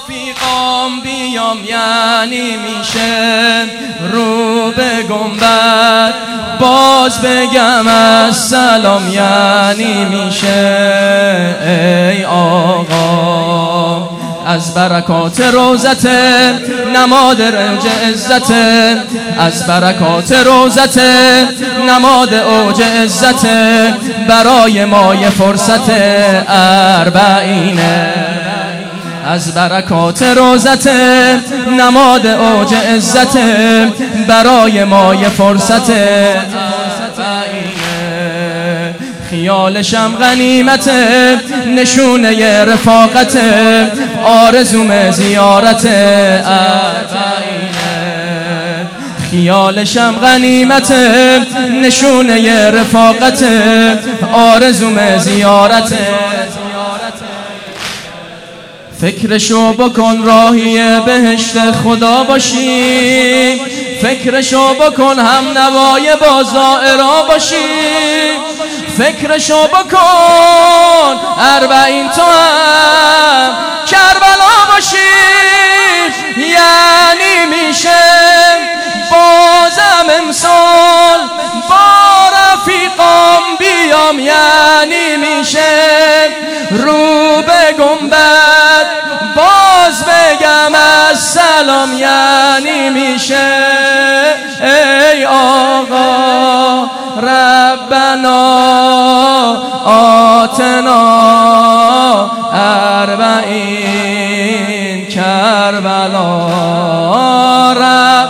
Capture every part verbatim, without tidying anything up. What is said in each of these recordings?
رفیقام بیام یعنی میشه رو به گنبد باز بگم السلام یعنی میشه ای آقا از برکات روزت نماد رنج عزت از برکات روزت نماد اوج عزت برای ما یه فرصت اربعینه از برکات روزت نماد اوج عزت برای ما یه فرصت خیالشم غنیمت نشونه رفاقت آرزوم زیارت اربعینه خیالشم غنیمت نشونه رفاقت آرزوم زیارت فکرشو بکن راهی بهشت خدا باشی فکرشو بکن هم نوای با زائرا باشی فکرشو بکن اربعین تو هم کربلا باشی یعنی میشه بازم امسال با رفیقام بیام یعنی میشه رو به گنبد باز بگم السلام یعنی میشه ای آقا ربنا آتنا اربعین کربلا رب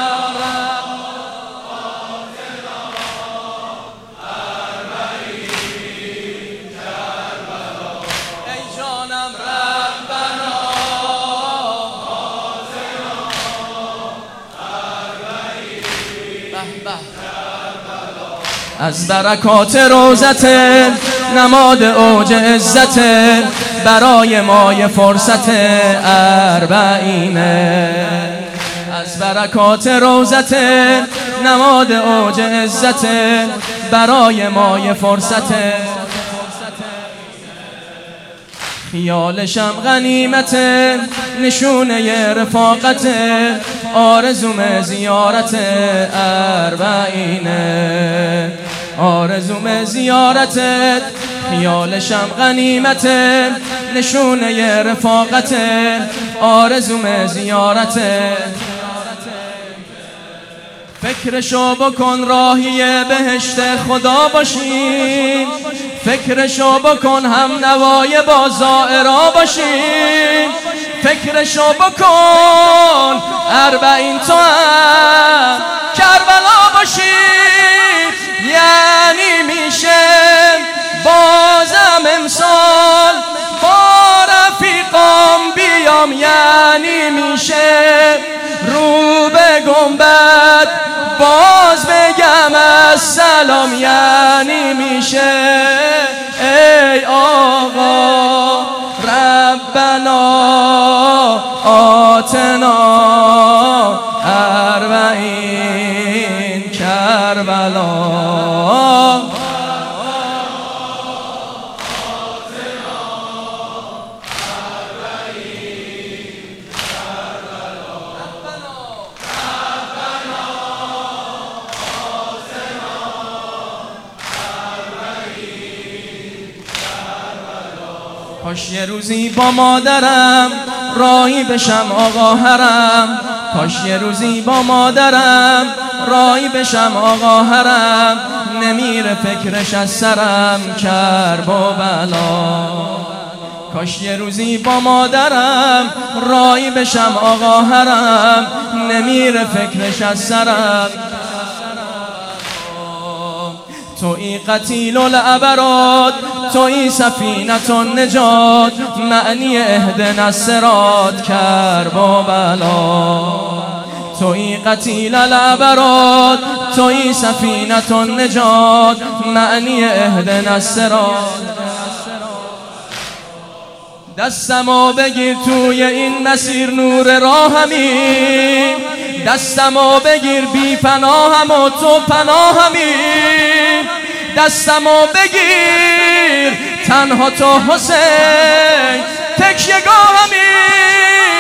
از برکات روزت نماد اوج عزت برای ما یه فرصت اربعینه از برکات روزت نماد اوج عزت برای ما یه فرصت خیالشم غنیمت نشونه رفاقت آرزوم زیارت اربعینه آرزوم زیارتت خیالشم غنیمت نشونه رفاقت آرزوم زیارتت فکرشو بکن راهی بهشت خدا باشی فکرشو بکن هم نوای با زائرا باشی فکرشو بکن اربعین تو هم کربلا باشی یعنی میشه بازم امسال با رفیقام بیام یعنی میشه رو به گنبد باز بگم السلام یعنی میشه ای آقا ربنا آتنا اربعین کربلا کاش یه روزی با مادرم راهی بشم آقا حرم کاش یه روزی با مادرم راهی بشم آقا حرم نمیره فکرش از سرم کرب و بلا کاش یه روزی با مادرم راهی بشم آقا حرم نمیره فکرش از سرم تویی قتیل العبرات تویی سفینة النجات معنی اهدنا الصراط کرب و بلا تویی قتیل العبرات تویی سفینة النجات معنی اهدنا الصراط دستمو بگیر توی این مسیر نور راهمی دستمو بگیر بی پناهم و تو پناهمی دستمو بگیر تنها تو حسین تکیه‌گاهمی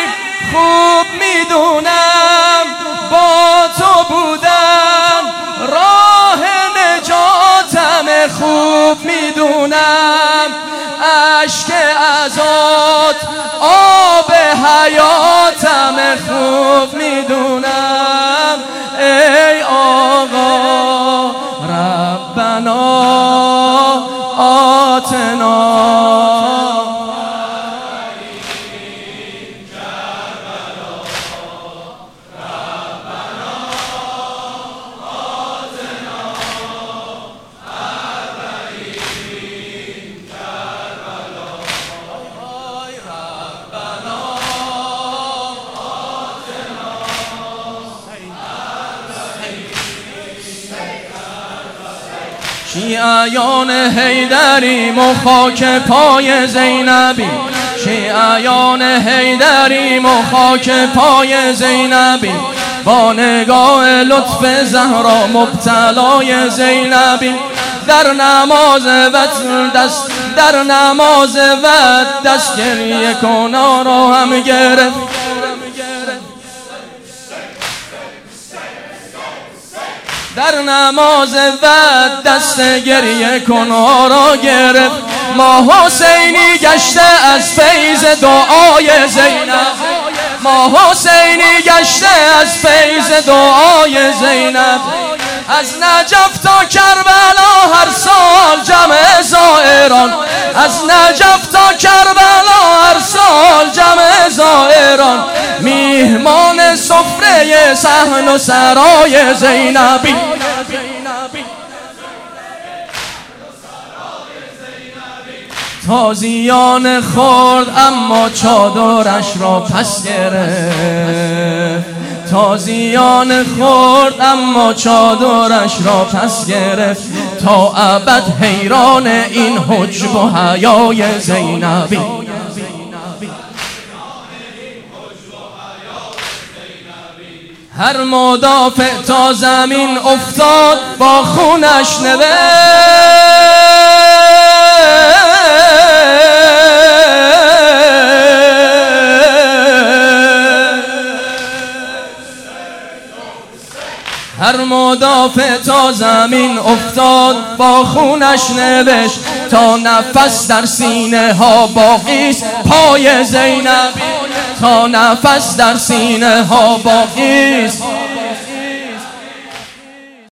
خوب میدونم با تو بودن راه نجاتم، خوب میدونم اشک ازات آب حیاتم، خوب میدونم ای آقا ربنا آتنا. شیعیان حیدریم و خاک پای زینبی، شیعیان حیدریم و خاک پای زینبی، با نگاه لطف زهرا مبتلای زینبی. در نماز وتر دست در نماز وتر دست گریه کنا را هم گرفت، در نماز وقت دست گریه کنا را گرفت. ما حسینی گشته از فیض دعای زینب، ما حسینی گشته از فیض دعای زینب. از نجف تا کربلا هر سال جمع زائران، از نجف تا کربلا هر سال جمع زائران، میهمان سفره صحن و سرای زینبی. تازیان خورد اما چادرش را پس گرفت، تازیان خورد اما چادرش را پس گرفت. تا ابد حیران این حجب و حیای زینبی. هر مدافع تا زمین افتاد با خونش نوشت، هر مدافع تا زمین افتاد با خونش نوشت. تا نفس در سینه ها باقیست پای زینبی، تا نفس در سینه ها باقیست